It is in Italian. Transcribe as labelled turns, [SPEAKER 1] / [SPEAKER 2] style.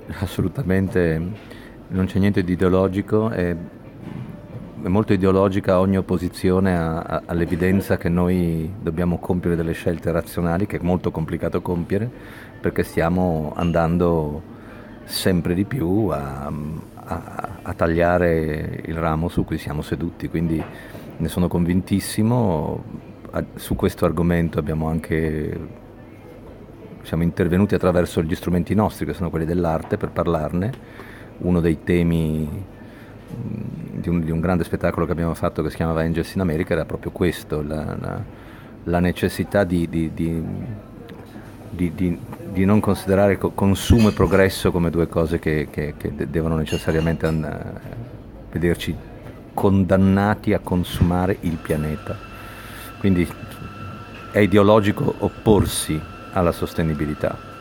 [SPEAKER 1] Assolutamente non c'è niente di ideologico, è molto ideologica ogni opposizione all'evidenza che noi dobbiamo compiere delle scelte razionali, che è molto complicato compiere, perché stiamo andando sempre di più a tagliare il ramo su cui siamo seduti, quindi ne sono convintissimo. Su questo argomento siamo intervenuti attraverso gli strumenti nostri, che sono quelli dell'arte, per parlarne. Uno dei temi di un grande spettacolo che abbiamo fatto, che si chiamava Angels in America, era proprio questo, la necessità di non considerare consumo e progresso come due cose che devono necessariamente vederci condannati a consumare il pianeta. Quindi è ideologico opporsi alla sostenibilità.